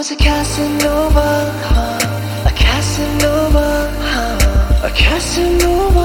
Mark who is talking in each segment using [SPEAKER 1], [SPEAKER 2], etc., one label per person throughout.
[SPEAKER 1] was a Casanova, a Casanova, a Casanova.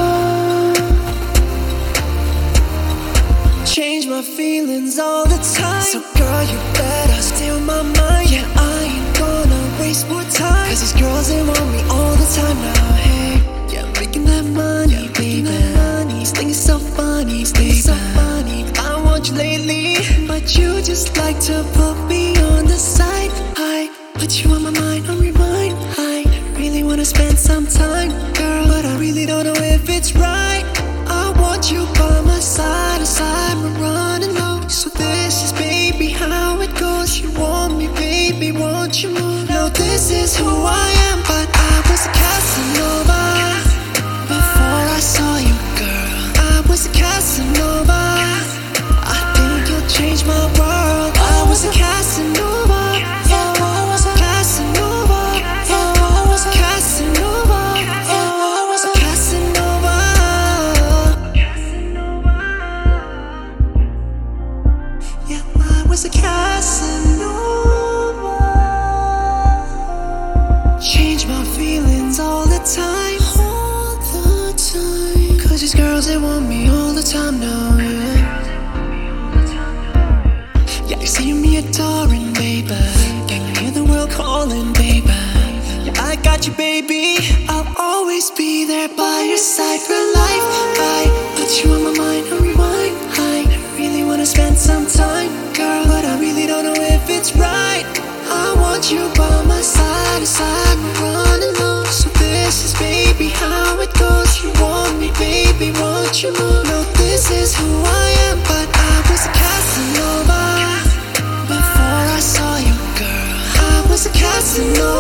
[SPEAKER 1] Change my feelings all the time. So girl, you better steal my mind. Yeah, I ain't gonna waste more time, 'cause these girls, they want me all the time now. Hey, yeah, I'm making that money, baby. These things so funny, baby. So funny. I want you lately, but you just like to put me on the side. I put you on my mind, on rewind. I really wanna spend some time, girl, but I really don't know if it's right. I want you by my side, aside, we're running low. So this is, baby, how it goes. You want me, baby, won't you move? No, this is who I am, but I was a Casanova before I saw you, girl. I was a Casanova. I think you'll change my world. I was a Casanova. Yeah, I was a Casanova. Yeah, I was a Casanova. Yeah, I was a Casanova. Yeah, I was a Casanova. Change my feelings all the time. All the time. 'Cause these girls, they want me all the time now, yeah. Yeah, you see me adoring, baby. Can you hear the world calling, baby? Yeah, I got you, baby. I'll always be there by your side for life. I put you on my mind, on rewind. I really wanna spend some time, girl, but I really don't know if it's right. I want you by my side, aside, we're running low. So this is, baby, how it goes. You want me, baby, won't you move? No, this is who I am, but I was a Casanova before I saw you, girl. I was a Casanova.